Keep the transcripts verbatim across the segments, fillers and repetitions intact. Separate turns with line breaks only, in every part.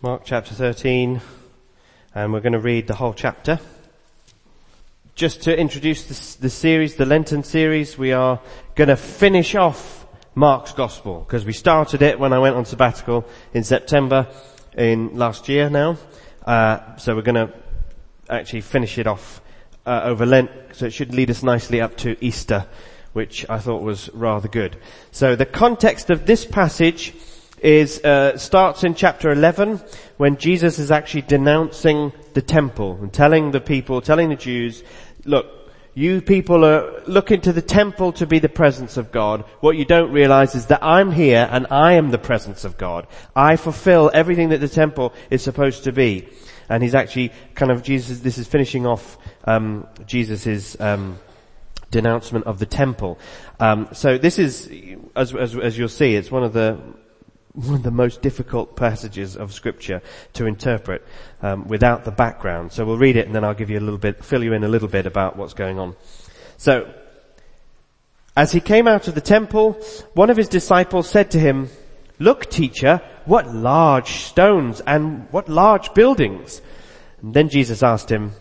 Mark chapter thirteen, and we're going to read the whole chapter. Just to introduce this, the series, the Lenten series, we are going to finish off Mark's Gospel, because we started it when I went on sabbatical in September in last year now. Uh, so we're going to actually finish it off uh, over Lent, so it should lead us nicely up to Easter, which I thought was rather good. So the context of this passage is uh starts in chapter eleven, when Jesus is actually denouncing the temple and telling the people, telling the Jews, look, you people are looking to the temple to be the presence of God. What you don't realize is that I'm here and I am the presence of God. I fulfill everything that the temple is supposed to be. And he's actually kind of, Jesus, this is finishing off um Jesus's um denouncement of the temple. Um so this is, as as as you'll see, it's one of the one of the most difficult passages of Scripture to interpret um, without the background. So we'll read it and then I'll give you a little bit, fill you in a little bit about what's going on. So, as he came out of the temple, one of his disciples said to him, "Look, teacher, what large stones and what large buildings." And then Jesus asked him,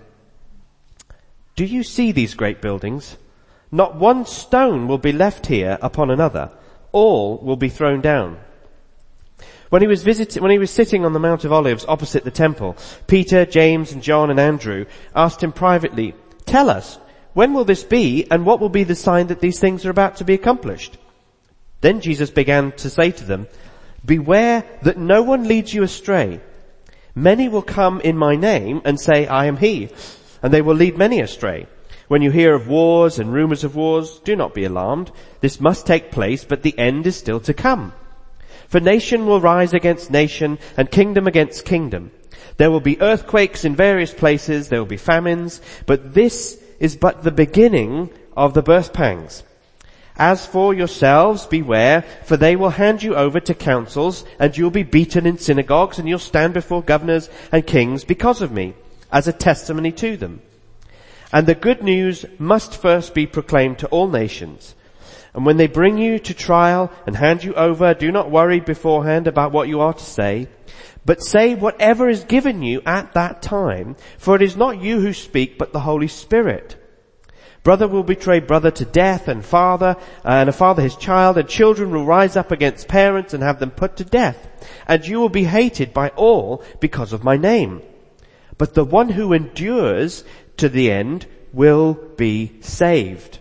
"Do you see these great buildings? Not one stone will be left here upon another. All will be thrown down." When he was visit- when he was sitting on the Mount of Olives opposite the temple, Peter, James and John and Andrew asked him privately, "Tell us, when will this be, and what will be the sign that these things are about to be accomplished?" Then Jesus began to say to them, "Beware that no one leads you astray. Many will come in my name and say, 'I am he,' and they will lead many astray. When you hear of wars and rumors of wars, do not be alarmed. This must take place, but the end is still to come. For nation will rise against nation and kingdom against kingdom. There will be earthquakes in various places, there will be famines, but this is but the beginning of the birth pangs. As for yourselves, beware, for they will hand you over to councils, and you'll be beaten in synagogues, and you'll stand before governors and kings because of me, as a testimony to them. And the good news must first be proclaimed to all nations. And when they bring you to trial and hand you over, do not worry beforehand about what you are to say, but say whatever is given you at that time, for it is not you who speak, but the Holy Spirit. Brother will betray brother to death, and father, and a father his child, and children will rise up against parents and have them put to death. And you will be hated by all because of my name. But the one who endures to the end will be saved.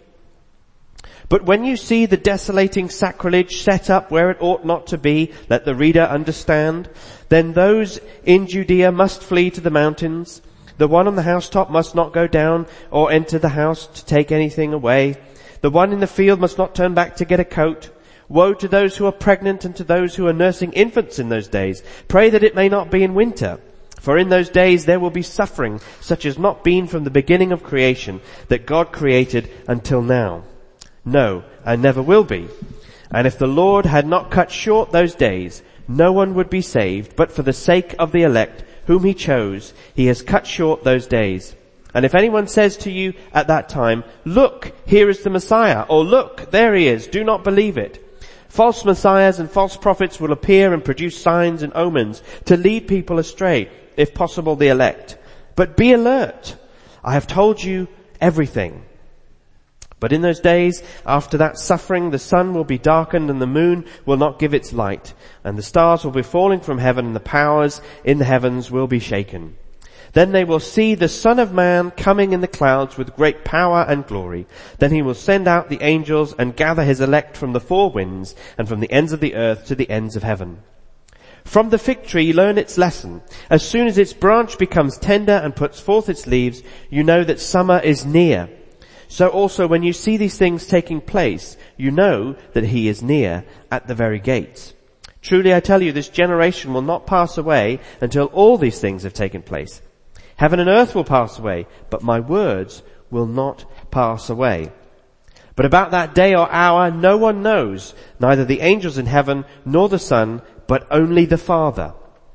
But when you see the desolating sacrilege set up where it ought not to be, let the reader understand, then those in Judea must flee to the mountains. The one on the housetop must not go down or enter the house to take anything away. The one in the field must not turn back to get a coat. Woe to those who are pregnant and to those who are nursing infants in those days. Pray that it may not be in winter. For in those days there will be suffering such as not been from the beginning of creation that God created until now. No, and never will be. And if the Lord had not cut short those days, no one would be saved, but for the sake of the elect whom he chose, he has cut short those days. And if anyone says to you at that time, 'Look, here is the Messiah,' or 'Look, there he is,' do not believe it. False messiahs and false prophets will appear and produce signs and omens to lead people astray, if possible the elect. But be alert. I have told you everything. But in those days, after that suffering, the sun will be darkened and the moon will not give its light, and the stars will be falling from heaven and the powers in the heavens will be shaken. Then they will see the Son of Man coming in the clouds with great power and glory. Then he will send out the angels and gather his elect from the four winds and from the ends of the earth to the ends of heaven. From the fig tree learn its lesson. As soon as its branch becomes tender and puts forth its leaves, you know that summer is near. So also when you see these things taking place, you know that he is near at the very gates. Truly I tell you, this generation will not pass away until all these things have taken place. Heaven and earth will pass away, but my words will not pass away. But about that day or hour no one knows, neither the angels in heaven nor the Son, but only the Father.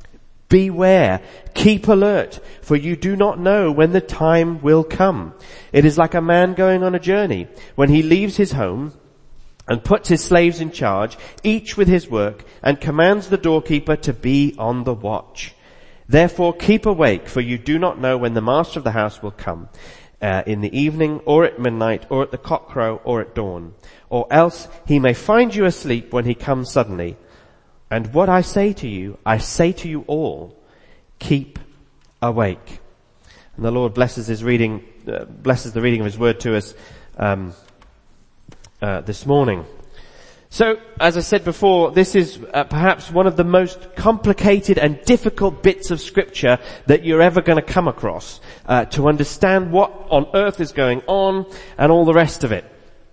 Beware, keep alert, for you do not know when the time will come. It is like a man going on a journey. When he leaves his home and puts his slaves in charge, each with his work, and commands the doorkeeper to be on the watch. Therefore keep awake, for you do not know when the master of the house will come, uh, in the evening, or at midnight, or at the cockcrow, or at dawn. Or else he may find you asleep when he comes suddenly. And what I say to you, I say to you all, keep awake. And the Lord blesses his reading, uh, blesses the reading of his word to us, um, uh, this morning. So, as I said before, this is uh, perhaps one of the most complicated and difficult bits of scripture that you're ever going to come across, uh, to understand what on earth is going on and all the rest of it.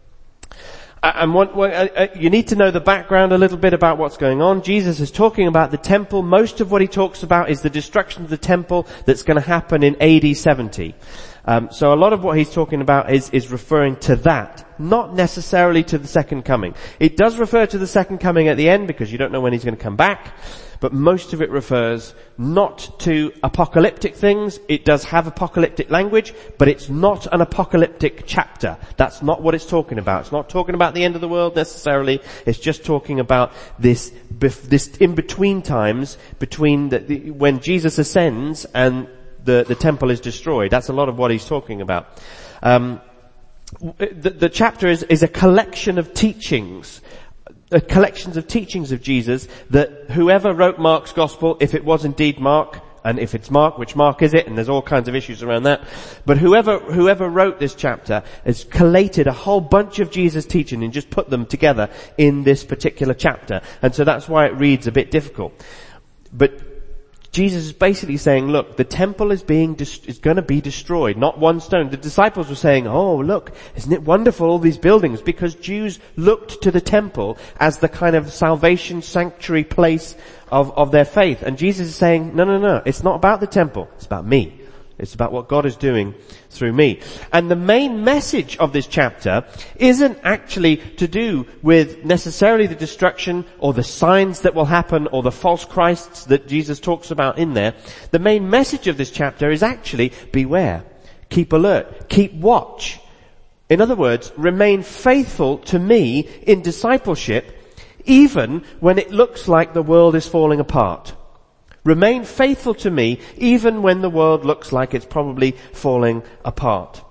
Uh, and what, what, uh, you need to know the background a little bit about what's going on. Jesus is talking about the temple. Most of what he talks about is the destruction of the temple that's going to happen in A D seventy. Um, so a lot of what he's talking about is, is referring to that, not necessarily to the second coming. It does refer to the second coming at the end because you don't know when he's going to come back, but most of it refers not to apocalyptic things. It does have apocalyptic language, but it's not an apocalyptic chapter. That's not what it's talking about. It's not talking about the end of the world necessarily. It's just talking about this, this in-between times between the, the, when Jesus ascends and The, the temple is destroyed. That's a lot of what he's talking about. Um, the, the chapter is, is a collection of teachings, uh, collections of teachings of Jesus that whoever wrote Mark's gospel, if it was indeed Mark, and if it's Mark, which Mark is it? And there's all kinds of issues around that. But whoever, whoever wrote this chapter has collated a whole bunch of Jesus' teaching and just put them together in this particular chapter. And so that's why it reads a bit difficult. But Jesus is basically saying, look, the temple is being, dest- is going to be destroyed, not one stone. The disciples were saying, oh, look, isn't it wonderful, all these buildings? Because Jews looked to the temple as the kind of salvation sanctuary place of, of their faith. And Jesus is saying, no, no, no, it's not about the temple. It's about me. It's about what God is doing through me. And the main message of this chapter isn't actually to do with necessarily the destruction or the signs that will happen or the false Christs that Jesus talks about in there. The main message of this chapter is actually beware, keep alert, keep watch. In other words, remain faithful to me in discipleship even when it looks like the world is falling apart. Remain faithful to me even when the world looks like it's probably falling apart.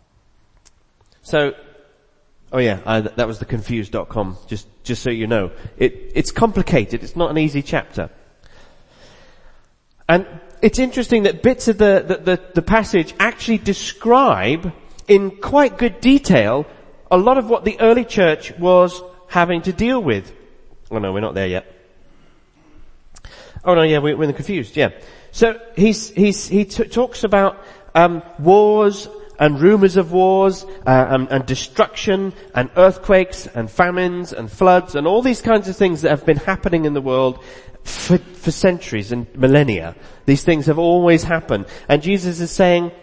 So, oh yeah, I, that was the confused dot com, just, just so you know. It, it's complicated, it's not an easy chapter. And it's interesting that bits of the, the, the, the passage actually describe in quite good detail a lot of what the early church was having to deal with. Oh no, we're not there yet. Oh no, yeah, we're, we're confused, yeah. So he's, he's, he t- talks about, um, wars and rumors of wars, uh, and, and destruction and earthquakes and famines and floods and all these kinds of things that have been happening in the world for, for centuries and millennia. These things have always happened. And Jesus is saying,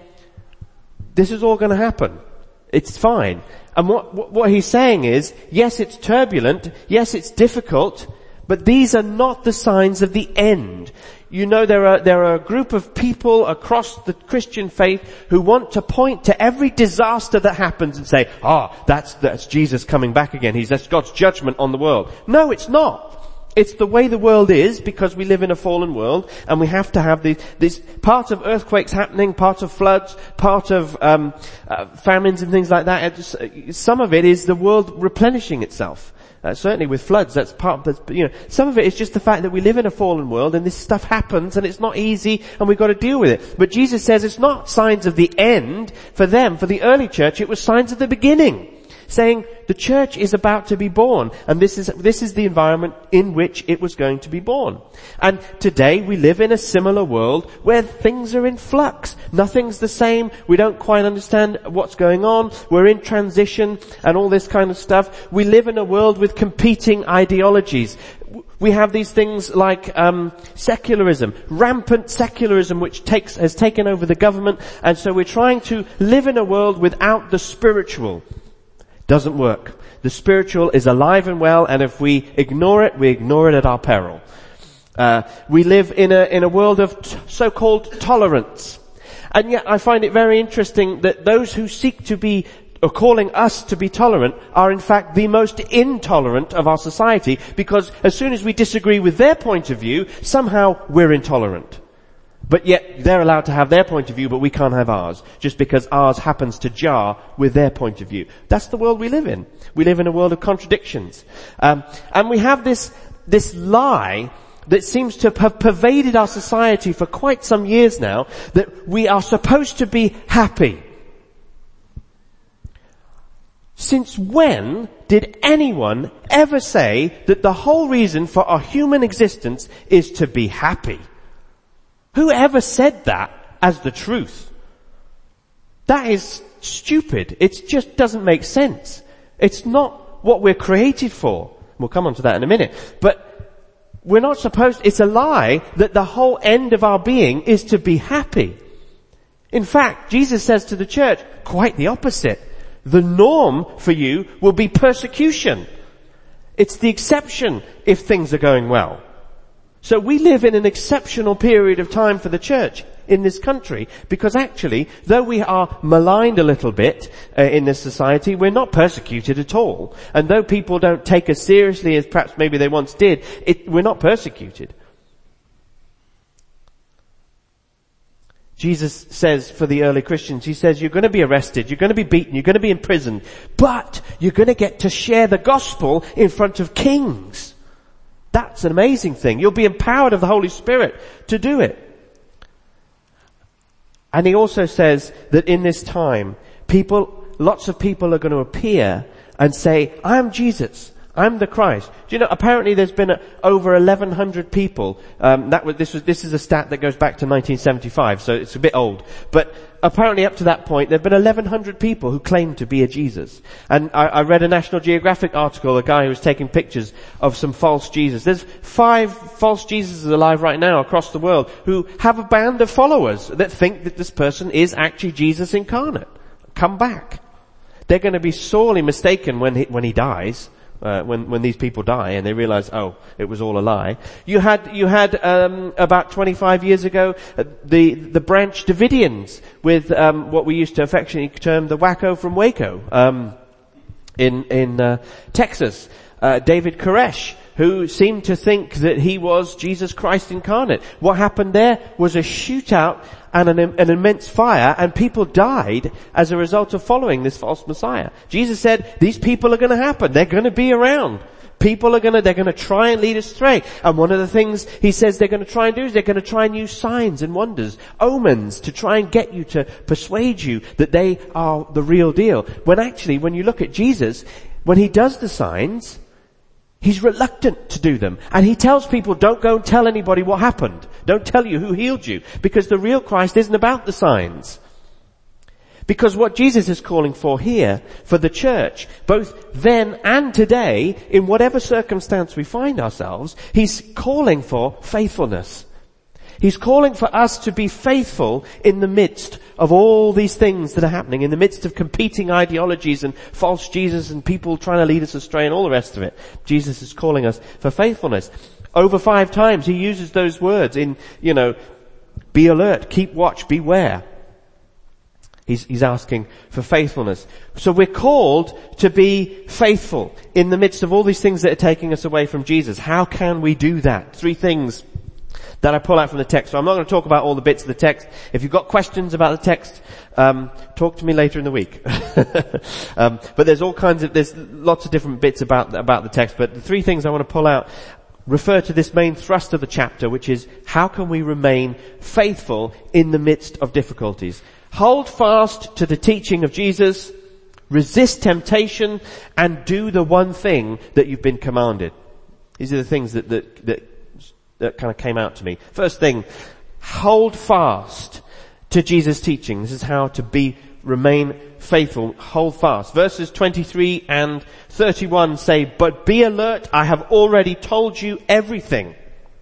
this is all going to happen. It's fine. And what, what, what he's saying is, yes, it's turbulent. Yes, it's difficult. But these are not the signs of the end. You know, there are, there are a group of people across the Christian faith who want to point to every disaster that happens and say, ah, oh, that's, that's Jesus coming back again. He's, that's God's judgment on the world. No, it's not. It's the way the world is because we live in a fallen world and we have to have these, this part of earthquakes happening, part of floods, part of, um, uh, famines and things like that. Just, some of it is the world replenishing itself. Uh, certainly with floods, that's part of the, you know, some of it is just the fact that we live in a fallen world and this stuff happens and it's not easy and we've got to deal with it. But Jesus says it's not signs of the end for them, for the early church, it was signs of the beginning. Saying the church is about to be born and this is, this is the environment in which it was going to be born. And today we live in a similar world where things are in flux. Nothing's the same. We don't quite understand what's going on. We're in transition and all this kind of stuff. We live in a world with competing ideologies. We have these things like um secularism, rampant secularism which takes has taken over the government, and so we're trying to live in a world without the spiritual. Doesn't work. The spiritual is alive and well, and if we ignore it, we ignore it at our peril. Uh, we live in a, in a world of t- so-called tolerance. And yet I find it very interesting that those who seek to be, or calling us to be tolerant, are in fact the most intolerant of our society, because as soon as we disagree with their point of view, somehow we're intolerant. But yet they're allowed to have their point of view, but we can't have ours, just because ours happens to jar with their point of view. That's the world we live in. We live in a world of contradictions. Um, and we have this, this lie that seems to have pervaded our society for quite some years now, that we are supposed to be happy. Since when did anyone ever say that the whole reason for our human existence is to be happy? Who ever said that as the truth? That is stupid. It just doesn't make sense. It's not what we're created for. We'll come on to that in a minute. But we're not supposed, it's a lie that the whole end of our being is to be happy. In fact, Jesus says to the church, quite the opposite. The norm for you will be persecution. It's the exception if things are going well. So we live in an exceptional period of time for the church in this country, because actually, though we are maligned a little bit uh, in this society, we're not persecuted at all. And though people don't take us seriously as perhaps maybe they once did, it, we're not persecuted. Jesus says for the early Christians, he says, you're going to be arrested, you're going to be beaten, you're going to be imprisoned, but you're going to get to share the gospel in front of kings. That's an amazing thing. You'll be empowered of the Holy Spirit to do it. And he also says that in this time, people, lots of people are going to appear and say, I'm Jesus. I'm the Christ. Do you know, apparently there's been a, over eleven hundred people, um, that was, this was, this is a stat that goes back to nineteen seventy-five, so it's a bit old. But apparently up to that point, there've been eleven hundred people who claim to be a Jesus. And I, I read a National Geographic article, a guy who was taking pictures of some false Jesus. There's five false Jesuses alive right now across the world who have a band of followers that think that this person is actually Jesus incarnate. Come back. They're going to be sorely mistaken when he, when he dies. Uh, when, when these people die and they realize, oh, it was all a lie. You had, you had, um, about twenty-five years ago, uh, the, the Branch Davidians with, um, what we used to affectionately term the wacko from Waco, um, in, in, uh, Texas. Uh, David Koresh, who seemed to think that he was Jesus Christ incarnate. What happened there was a shootout and an, an immense fire, and people died as a result of following this false Messiah. Jesus said, these people are going to happen. They're going to be around. People are going to, they're going to try and lead us astray. And one of the things he says they're going to try and do is they're going to try and use signs and wonders, omens, to try and get you to persuade you that they are the real deal. When actually, when you look at Jesus, when he does the signs, he's reluctant to do them. And he tells people, don't go and tell anybody what happened. Don't tell you who healed you. Because the real Christ isn't about the signs. Because what Jesus is calling for here, for the church, both then and today, in whatever circumstance we find ourselves, he's calling for faithfulness. He's calling for us to be faithful in the midst of all these things that are happening, in the midst of competing ideologies and false Jesus and people trying to lead us astray and all the rest of it. Jesus is calling us for faithfulness. Over five times he uses those words in, you know, be alert, keep watch, beware. He's, he's asking for faithfulness. So we're called to be faithful in the midst of all these things that are taking us away from Jesus. How can we do that? Three things that I pull out from the text. So I'm not going to talk about all the bits of the text. If you've got questions about the text, um, talk to me later in the week. um, but there's all kinds of, there's lots of different bits about, about the text. But the three things I want to pull out refer to this main thrust of the chapter, which is how can we remain faithful in the midst of difficulties? Hold fast to the teaching of Jesus, resist temptation, and do the one thing that you've been commanded. These are the things that, that, that that kind of came out to me. First thing, hold fast to Jesus' teaching. This is how to be, remain faithful. Hold fast. Verses twenty-three and thirty-one say, but be alert, I have already told you everything.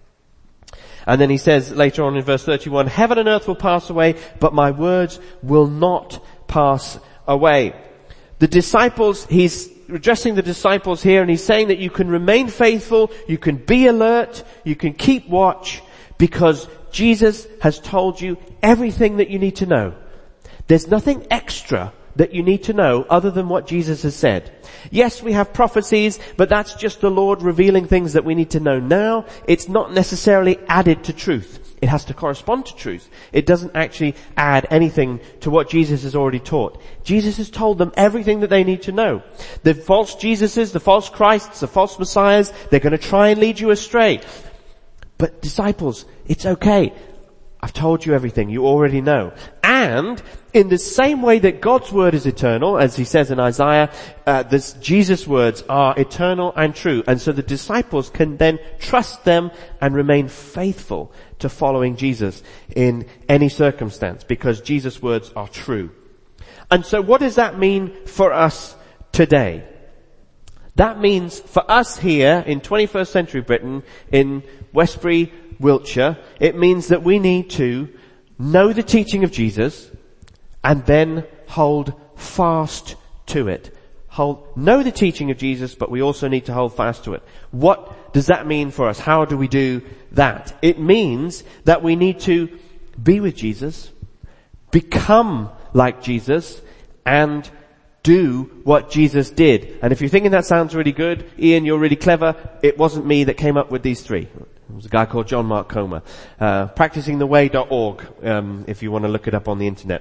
And then he says later on in verse thirty-one, heaven and earth will pass away, but my words will not pass away. The disciples, he's addressing the disciples here, and he's saying that you can remain faithful, you can be alert, you can keep watch, because Jesus has told you everything that you need to know. There's nothing extra that you need to know other than what Jesus has said. Yes, we have prophecies, but that's just the Lord revealing things that we need to know now. It's not necessarily added to truth. It has to correspond to truth. It doesn't actually add anything to what Jesus has already taught. Jesus has told them everything that they need to know. The false Jesuses, the false Christs, the false Messiahs, they're going to try and lead you astray. But disciples, it's okay. I've told you everything you already know. And in the same way that God's word is eternal, as he says in Isaiah, uh, this Jesus' words are eternal and true. And so the disciples can then trust them and remain faithful to following Jesus in any circumstance, because Jesus' words are true. And so what does that mean for us today? That means for us here in twenty-first century Britain, in Westbury, Wiltshire, it means that we need to know the teaching of Jesus and then hold fast to it. Hold, know the teaching of Jesus, but we also need to hold fast to it. What does that mean for us? How do we do that? It means that we need to be with Jesus, become like Jesus, and do what Jesus did. And if you're thinking that sounds really good, Ian, you're really clever, it wasn't me that came up with these three. It was a guy called John Mark Comer. Uh, practicing the way dot org, um, if you want to look it up on the internet.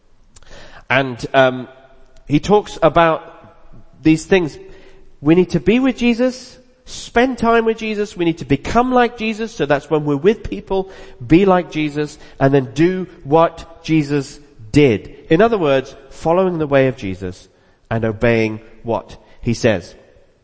And um, he talks about these things. We need to be with Jesus, spend time with Jesus, we need to become like Jesus, so that's when we're with people, be like Jesus, and then do what Jesus did. In other words, following the way of Jesus and obeying what he says.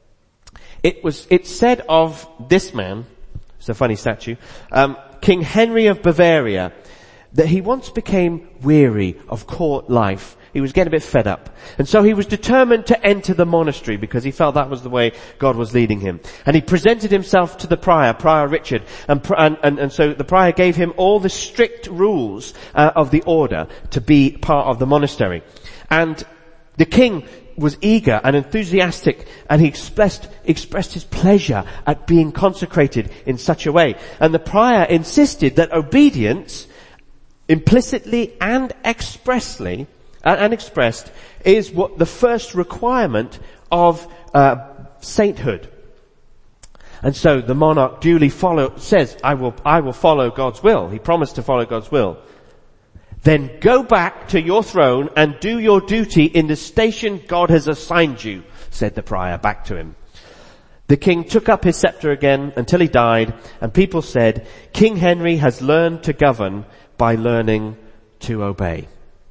It was, it's said of this man, it's a funny statue, um, King Henry of Bavaria, that he once became weary of court life. He was getting a bit fed up. And so he was determined to enter the monastery because he felt that was the way God was leading him. And he presented himself to the prior, Prior Richard. And, and, and, and so the prior gave him all the strict rules uh, of the order to be part of the monastery. And the king was eager and enthusiastic, and he expressed, expressed his pleasure at being consecrated in such a way. And the prior insisted that obedience, implicitly and expressly, and, and expressed, is what the first requirement of uh, sainthood. And so the monarch duly follow, says, I will, I will follow God's will. He promised to follow God's will. Then go back to your throne and do your duty in the station God has assigned you, said the prior back to him. The king took up his scepter again until he died, and people said, King Henry has learned to govern by learning to obey.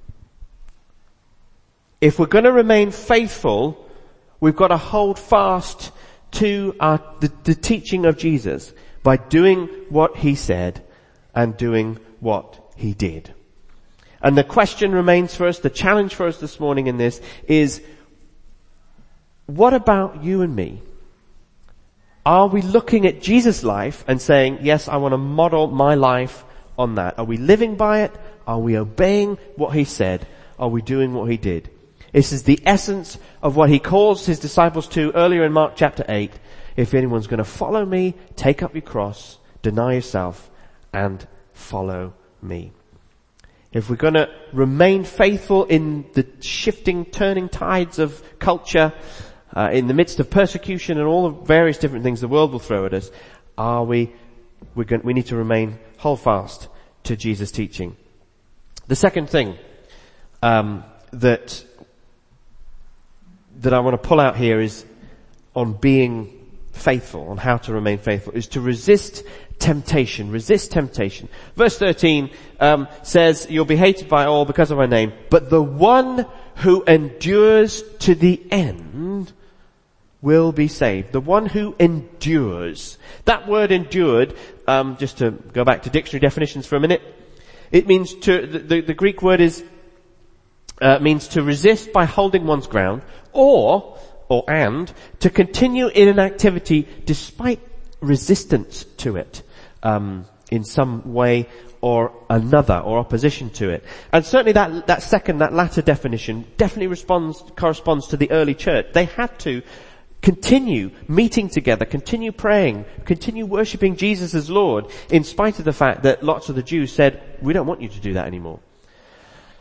If we're going to remain faithful, we've got to hold fast to our, the, the teaching of Jesus by doing what he said and doing what he did. And the question remains for us, the challenge for us this morning in this is, what about you and me? Are we looking at Jesus' life and saying, yes, I want to model my life on that? Are we living by it? Are we obeying what he said? Are we doing what he did? This is the essence of what he calls his disciples to earlier in Mark chapter eight. If anyone's going to follow me, take up your cross, deny yourself, and follow me. If we're going to remain faithful in the shifting, turning tides of culture, uh, in the midst of persecution and all the various different things the world will throw at us, are we, we're going, we need to remain hold fast to Jesus' teaching. The second thing, um, that, that I want to pull out here is on being faithful, on how to remain faithful, is to resist temptation. Resist temptation. Verse thirteen um, says, you'll be hated by all because of my name, but the one who endures to the end will be saved. The one who endures. That word endured, um, just to go back to dictionary definitions for a minute, it means to, the, the, the Greek word is, uh, means to resist by holding one's ground, or, or and, to continue in an activity despite resistance to it, um, in some way or another, or opposition to it. And certainly that, that second, that latter definition definitely responds, corresponds to the early church. They had to continue meeting together, continue praying, continue worshipping Jesus as Lord, in spite of the fact that lots of the Jews said, we don't want you to do that anymore.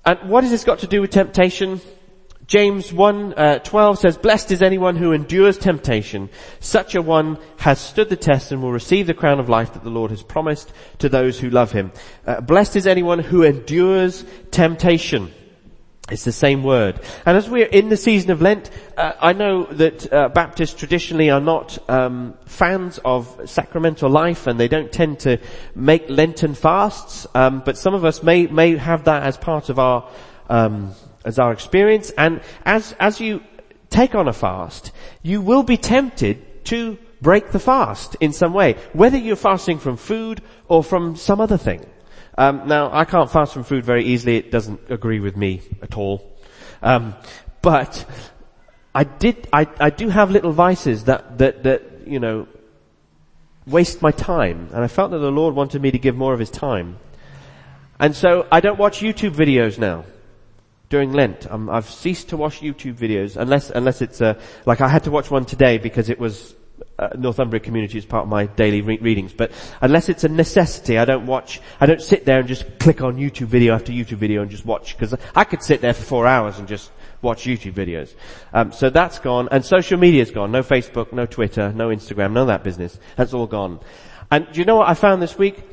And what has this got to do with temptation? James one twelve says, "Blessed is anyone who endures temptation. Such a one has stood the test and will receive the crown of life that the Lord has promised to those who love him." Uh, blessed is anyone who endures temptation. It's the same word. And as we're in the season of Lent, uh, I know that uh, Baptists traditionally are not um, fans of sacramental life, and they don't tend to make Lenten fasts. Um, but some of us may may have that as part of our um, as our experience. And as as you take on a fast, you will be tempted to break the fast in some way, whether you're fasting from food or from some other thing. Um, now, I can't fast from food very easily. It doesn't agree with me at all. Um, but I did, I, I do have little vices that, that, that, you know, waste my time. And I felt that the Lord wanted me to give more of his time. And so I don't watch YouTube videos now during Lent. Um, I've ceased to watch YouTube videos unless, unless it's, uh, like I had to watch one today because it was Uh, Northumbria Community is part of my daily re- readings, but unless it's a necessity, I don't watch, I don't sit there and just click on YouTube video after YouTube video and just watch, because I could sit there for four hours and just watch YouTube videos. Um, so that's gone, and social media's gone. No Facebook, no Twitter, no Instagram, none of that business. That's all gone. And do you know what I found this week?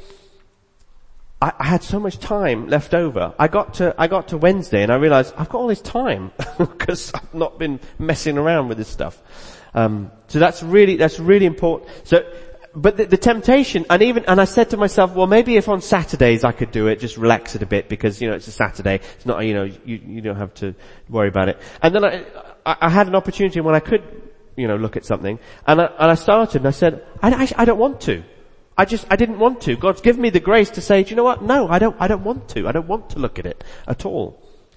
I, I had so much time left over. I got to, I got to Wednesday and I realized I've got all this time because I've not been messing around with this stuff. Um, so that's really, that's really important. So, but the, the temptation, and even, and I said to myself, well, maybe if on Saturdays I could do it, just relax it a bit because, you know, it's a Saturday. It's not, you know, you, you don't have to worry about it. And then I, I, I had an opportunity when I could, you know, look at something, and I, and I started and I said, I, I, I don't want to. I just, I didn't want to. God's given me the grace to say, do you know what? No, I don't, I don't want to. I don't want to look at it at all.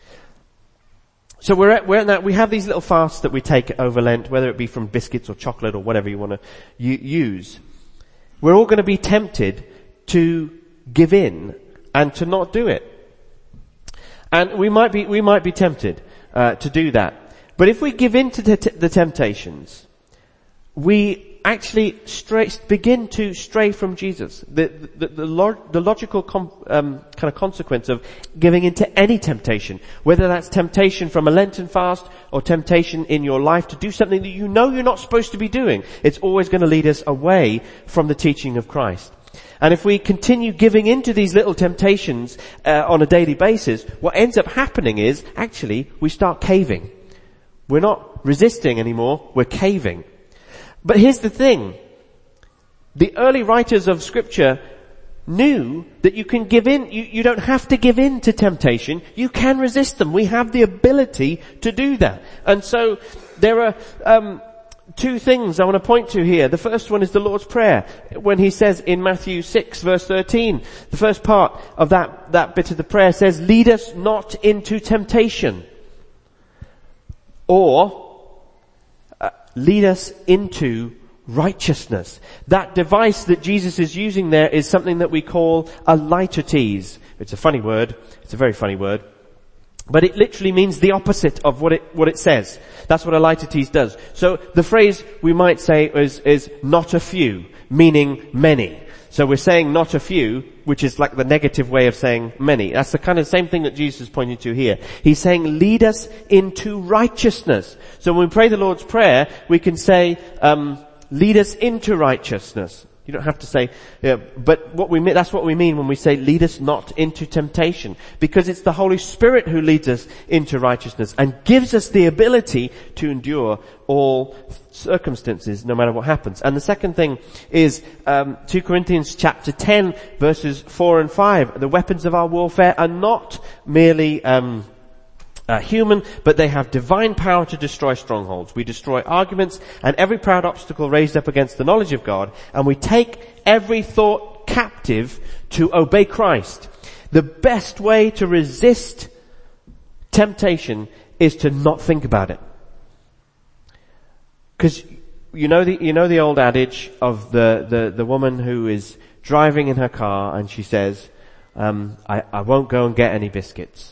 So we're at, we're at that, we have these little fasts that we take over Lent, whether it be from biscuits or chocolate or whatever you want to use. We're all going to be tempted to give in and to not do it. And we might be, we might be tempted, uh, to do that. But if we give in to the, t- the temptations, we actually stray, begin to stray from Jesus. The, the, the, log, the logical com, um, kind of consequence of giving into any temptation, whether that's temptation from a Lenten fast or temptation in your life to do something that you know you're not supposed to be doing, it's always going to lead us away from the teaching of Christ. And if we continue giving into these little temptations uh, on a daily basis, what ends up happening is actually we start caving. We're not resisting anymore, we're caving. But here's the thing. The early writers of Scripture knew that you can give in, you, you don't have to give in to temptation. You can resist them. We have the ability to do that. And so there are um, two things I want to point to here. The first one is the Lord's Prayer. When he says in Matthew six verse thirteen, the first part of that, that bit of the prayer says, "Lead us not into temptation." Or, lead us into righteousness. That device that Jesus is using there is something that we call a litotes. It's a funny word. It's a very funny word. But it literally means the opposite of what it, what it says. That's what a litotes does. So the phrase we might say is, is not a few, meaning many. So we're saying not a few, which is like the negative way of saying many. That's the kind of same thing that Jesus is pointing to here. He's saying, lead us into righteousness. So when we pray the Lord's Prayer, we can say, um, lead us into righteousness. You don't have to say, yeah, but what we mean, that's what we mean when we say lead us not into temptation. Because it's the Holy Spirit who leads us into righteousness and gives us the ability to endure all circumstances, no matter what happens. And the second thing is, um, two Corinthians chapter ten verses four and five. The weapons of our warfare are not merely, um, Uh, human, but they have divine power to destroy strongholds. We destroy arguments and every proud obstacle raised up against the knowledge of God, and we take every thought captive to obey Christ. The best way to resist temptation is to not think about it. Because you know the you know the old adage of the the, the woman who is driving in her car and she says, um, I, I won't go and get any biscuits.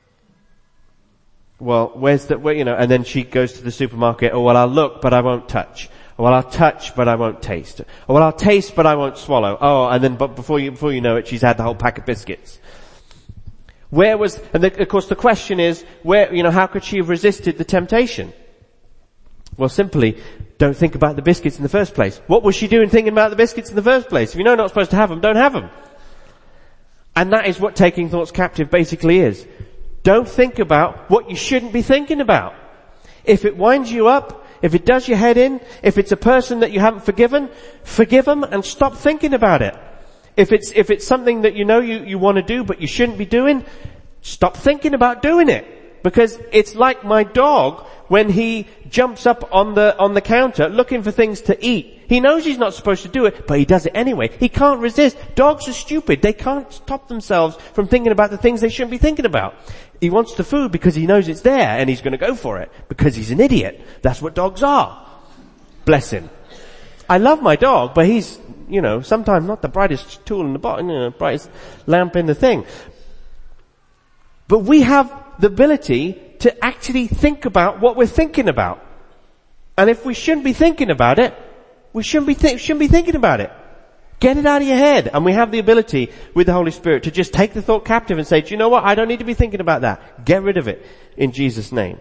Well, where's the, where, you know, and then she goes to the supermarket, oh, well, I'll look, but I won't touch. Oh, well, I'll touch, but I won't taste. Oh, well, I'll taste, but I won't swallow. Oh, and then, but before you, before you know it, she's had the whole pack of biscuits. Where was, and the, of course the question is, where, you know, how could she have resisted the temptation? Well, simply, don't think about the biscuits in the first place. What was she doing thinking about the biscuits in the first place? If you know you're not supposed to have them, don't have them. And that is what taking thoughts captive basically is. Don't think about what you shouldn't be thinking about. If it winds you up, if it does your head in, if it's a person that you haven't forgiven, forgive them and stop thinking about it. If it's, if it's something that you know you, you want to do but you shouldn't be doing, stop thinking about doing it. Because it's like my dog when he jumps up on the, on the counter looking for things to eat. He knows he's not supposed to do it, but he does it anyway. He can't resist. Dogs are stupid. They can't stop themselves from thinking about the things they shouldn't be thinking about. He wants the food because he knows it's there and he's going to go for it because he's an idiot. That's what dogs are. Bless him. I love my dog, but he's, you know, sometimes not the brightest tool in the bottom, you know, brightest lamp in the thing. But we have the ability to actually think about what we're thinking about. And if we shouldn't be thinking about it, we shouldn't be, th- shouldn't be thinking about it. Get it out of your head. And we have the ability with the Holy Spirit to just take the thought captive and say, do you know what? I don't need to be thinking about that. Get rid of it in Jesus' name.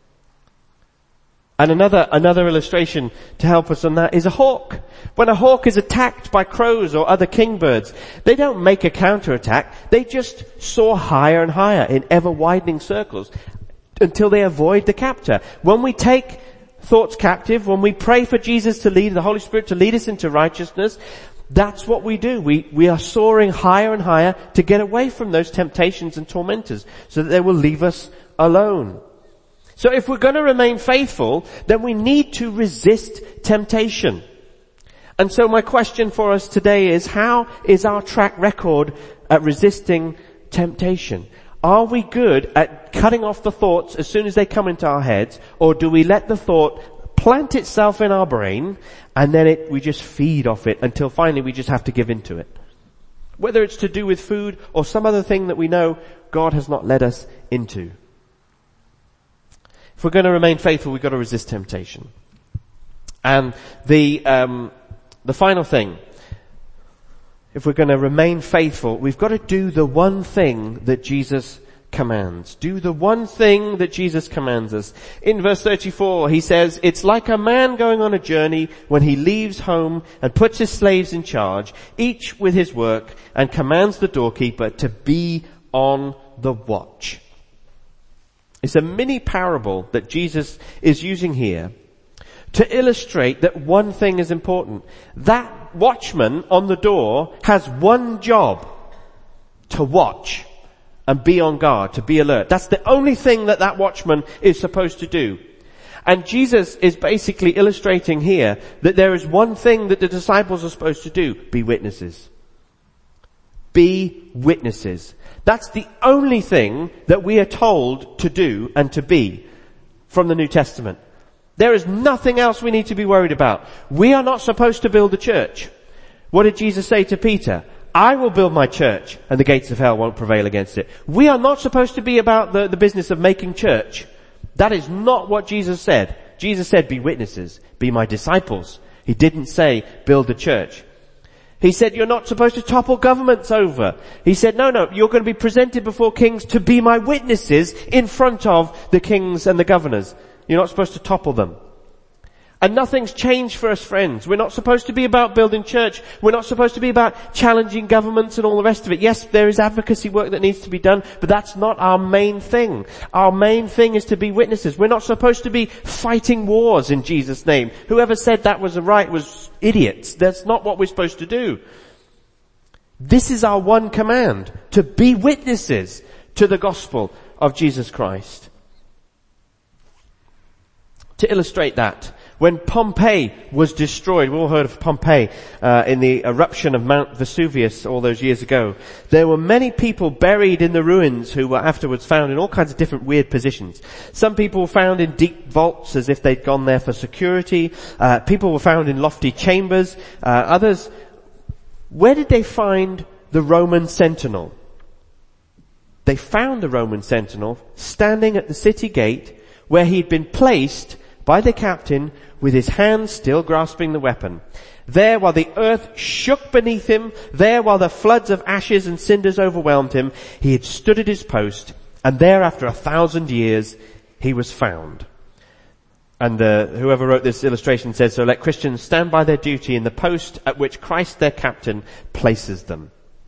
And another, another illustration to help us on that is a hawk. When a hawk is attacked by crows or other kingbirds, they don't make a counterattack. They just soar higher and higher in ever widening circles until they avoid the captor. When we take thoughts captive, when we pray for Jesus to lead, the Holy Spirit to lead us into righteousness, that's what we do. We, we are soaring higher and higher to get away from those temptations and tormentors so that they will leave us alone. So if we're going to remain faithful, then we need to resist temptation. And so my question for us today is, how is our track record at resisting temptation? Are we good at cutting off the thoughts as soon as they come into our heads, or do we let the thought plant itself in our brain and then it, we just feed off it until finally we just have to give in to it? Whether it's to do with food or some other thing that we know God has not led us into. If we're going to remain faithful, we've got to resist temptation. And the, um, the final thing, if we're going to remain faithful, we've got to do the one thing that Jesus commands. Do the one thing that Jesus commands us. In verse thirty-four, he says, it's like a man going on a journey when he leaves home and puts his slaves in charge, each with his work, and commands the doorkeeper to be on the watch. It's a mini parable that Jesus is using here to illustrate that one thing is important. That watchman on the door has one job: to watch and be on guard, to be alert. That's the only thing that that watchman is supposed to do. And Jesus is basically illustrating here that there is one thing that the disciples are supposed to do: be witnesses. Be witnesses. That's the only thing that we are told to do and to be from the New Testament. There is nothing else we need to be worried about. We are not supposed to build a church. What did Jesus say to Peter? I will build my church and the gates of hell won't prevail against it. We are not supposed to be about the, the business of making church. That is not what Jesus said. Jesus said, be witnesses, be my disciples. He didn't say build a church. He said you're not supposed to topple governments over. He said, no, no, you're going to be presented before kings to be my witnesses in front of the kings and the governors. You're not supposed to topple them. And nothing's changed for us, friends. We're not supposed to be about building church. We're not supposed to be about challenging governments and all the rest of it. Yes, there is advocacy work that needs to be done, but that's not our main thing. Our main thing is to be witnesses. We're not supposed to be fighting wars in Jesus' name. Whoever said that was right was idiots. That's not what we're supposed to do. This is our one command: to be witnesses to the gospel of Jesus Christ. To illustrate that, when Pompeii was destroyed, we all heard of Pompeii uh, in the eruption of Mount Vesuvius all those years ago. There were many people buried in the ruins who were afterwards found in all kinds of different weird positions. Some people were found in deep vaults as if they'd gone there for security. Uh, people were found in lofty chambers. Uh, others, where did they find the Roman sentinel? They found the Roman sentinel standing at the city gate where he'd been placed by the captain with his hand still grasping the weapon. There while the earth shook beneath him, there while the floods of ashes and cinders overwhelmed him, he had stood at his post, and there after a thousand years he was found. And uh, whoever wrote this illustration said, so let Christians stand by their duty in the post at which Christ their captain places them.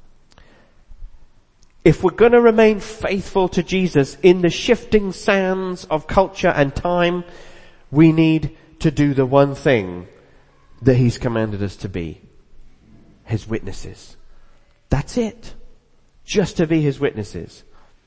If we're going to remain faithful to Jesus in the shifting sands of culture and time, we need to do the one thing that he's commanded us to be. His witnesses. That's it. Just to be his witnesses.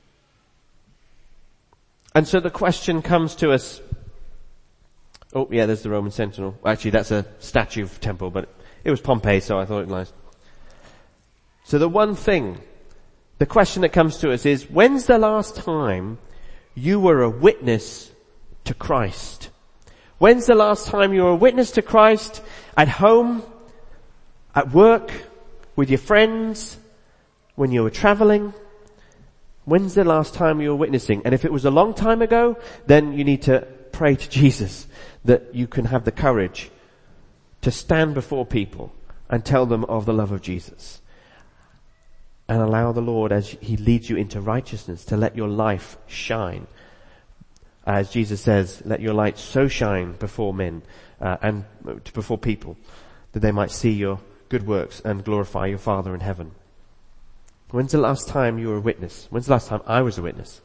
And so the question comes to us. Oh yeah, there's the Roman sentinel. Actually that's a statue of temple, but it was Pompeii, so I thought it nice. So the one thing, the question that comes to us is, when's the last time you were a witness to Christ? When's the last time you were a witness to Christ at home, at work, with your friends, when you were traveling? When's the last time you were witnessing? And if it was a long time ago, then you need to pray to Jesus that you can have the courage to stand before people and tell them of the love of Jesus. And allow the Lord, as he leads you into righteousness, to let your life shine. As Jesus says, let your light so shine before men uh, and before people that they might see your good works and glorify your Father in heaven. When's the last time you were a witness? When's the last time I was a witness?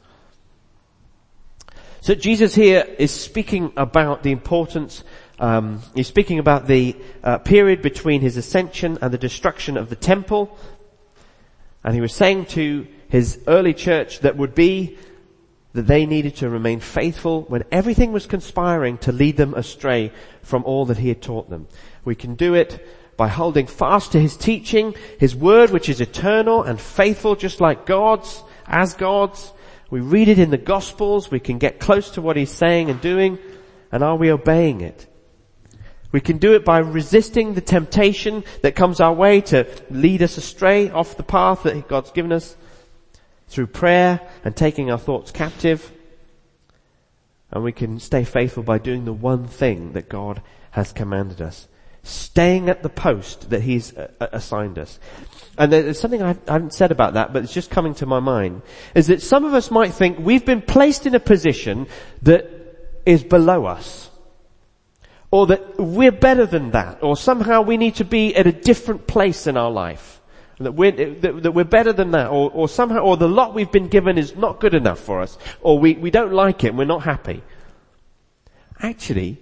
So Jesus here is speaking about the importance, um, he's speaking about the uh, period between his ascension and the destruction of the temple. And he was saying to his early church that would be that they needed to remain faithful when everything was conspiring to lead them astray from all that he had taught them. We can do it by holding fast to his teaching, his word which is eternal and faithful just like God's, as God's. We read it in the Gospels, we can get close to what he's saying and doing, and are we obeying it? We can do it by resisting the temptation that comes our way to lead us astray off the path that God's given us, through prayer and taking our thoughts captive. And we can stay faithful by doing the one thing that God has commanded us. Staying at the post that he's assigned us. And there's something I haven't said about that, but it's just coming to my mind, is that some of us might think we've been placed in a position that is below us. Or that we're better than that. Or somehow we need to be at a different place in our life. That we're, that, that we're better than that, or, or somehow, or the lot we've been given is not good enough for us, or we, we don't like it and we're not happy. Actually,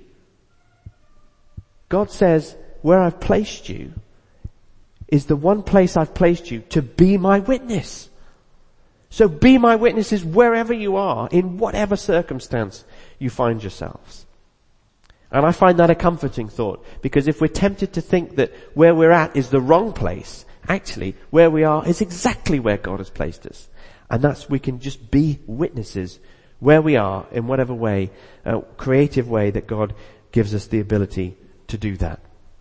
God says, where I've placed you is the one place I've placed you to be my witness. So be my witnesses wherever you are, in whatever circumstance you find yourselves. And I find that a comforting thought, because if we're tempted to think that where we're at is the wrong place, actually, where we are is exactly where God has placed us. And that's, we can just be witnesses where we are in whatever way, uh, creative way that God gives us the ability to do that.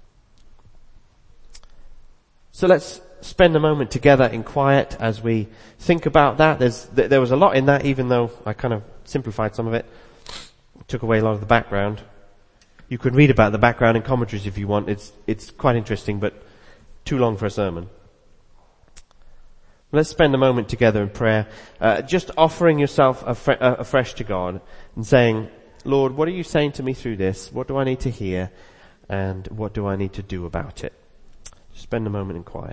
So let's spend a moment together in quiet as we think about that. There's, there was a lot in that, even though I kind of simplified some of it, took away a lot of the background. You can read about the background in commentaries if you want. It's, it's quite interesting, but too long for a sermon. Let's spend a moment together in prayer, uh, just offering yourself afre- uh, afresh to God and saying, Lord, what are you saying to me through this? What do I need to hear? And what do I need to do about it? Just spend a moment in quiet.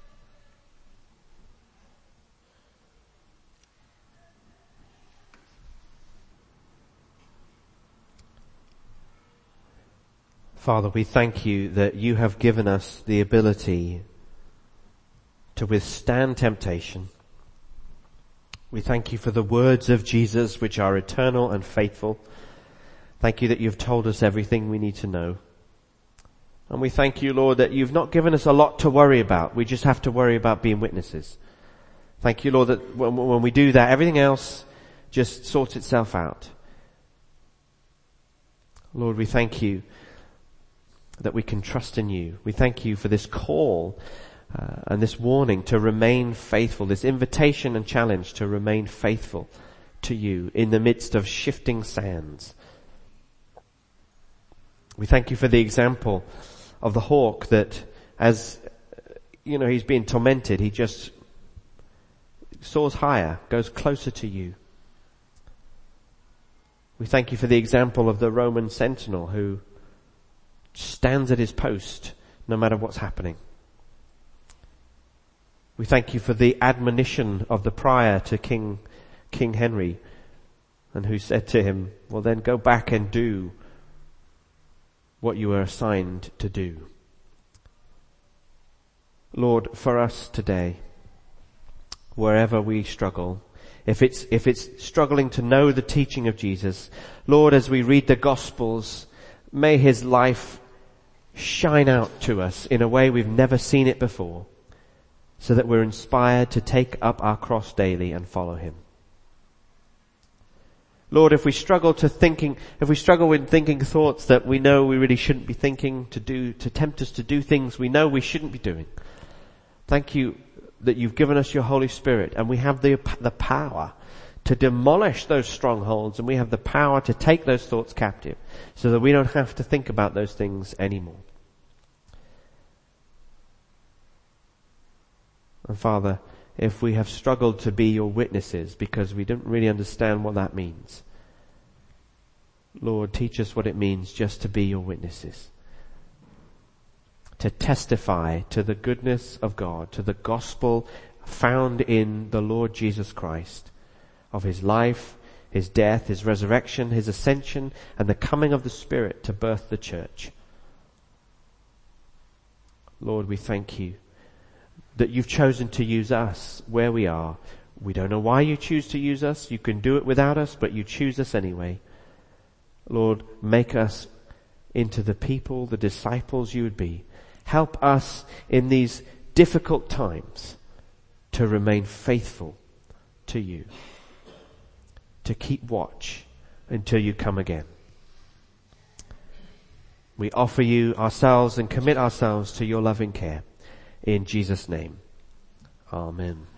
Father, we thank you that you have given us the ability to withstand temptation. We thank you for the words of Jesus, which are eternal and faithful. Thank you that you've told us everything we need to know. And we thank you, Lord, that you've not given us a lot to worry about. We just have to worry about being witnesses. Thank you, Lord, that when, when we do that, everything else just sorts itself out. Lord, we thank you that we can trust in you. We thank you for this call uh, and this warning to remain faithful, this invitation and challenge to remain faithful to you in the midst of shifting sands. We thank you for the example of the hawk that as, you know, he's being tormented, he just soars higher, goes closer to you. We thank you for the example of the Roman sentinel who stands at his post no matter what's happening. We thank you for the admonition of the prior to King, King Henry, and who said to him, well then go back and do what you were assigned to do. Lord, for us today, wherever we struggle, if it's, if it's struggling to know the teaching of Jesus, Lord, as we read the Gospels, may his life shine out to us in a way we've never seen it before, so that we're inspired to take up our cross daily and follow him. Lord, if we struggle to thinking, if we struggle with thinking thoughts that we know we really shouldn't be thinking, to do, to tempt us to do things we know we shouldn't be doing, thank you that you've given us your Holy Spirit, and we have the, the power to demolish those strongholds, and we have the power to take those thoughts captive so that we don't have to think about those things anymore. And Father, if we have struggled to be your witnesses because we don't really understand what that means, Lord, teach us what it means just to be your witnesses. To testify to the goodness of God, to the gospel found in the Lord Jesus Christ, of his life, his death, his resurrection, his ascension, and the coming of the Spirit to birth the church. Lord, we thank you that you've chosen to use us where we are. We don't know why you choose to use us. You can do it without us, but you choose us anyway. Lord, make us into the people, the disciples you would be. Help us in these difficult times to remain faithful to you, to keep watch until you come again. We offer you ourselves and commit ourselves to your loving care. In Jesus' name, amen.